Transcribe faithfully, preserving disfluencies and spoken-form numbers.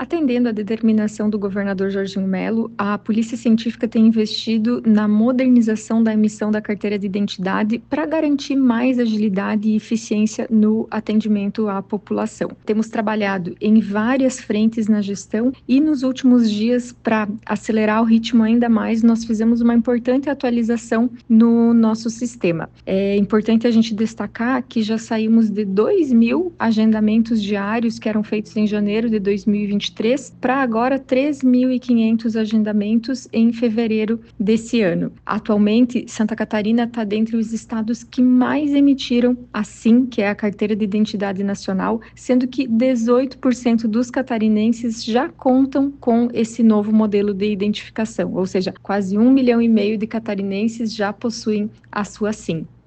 Atendendo à determinação do governador Jorginho Melo, a Polícia Científica tem investido na modernização da emissão da carteira de identidade para garantir mais agilidade e eficiência no atendimento à população. Temos trabalhado em várias frentes na gestão e nos últimos dias, para acelerar o ritmo ainda mais, nós fizemos uma importante atualização no nosso sistema. É importante a gente destacar que já saímos de dois mil agendamentos diários que eram feitos em janeiro de dois mil e vinte e três para agora três mil e quinhentos agendamentos em fevereiro desse ano. Atualmente, Santa Catarina está dentre os estados que mais emitiram a SIM, que é a Carteira de Identidade Nacional, sendo que dezoito por cento dos catarinenses já contam com esse novo modelo de identificação, ou seja, quase um milhão e meio de catarinenses já possuem a sua SIM.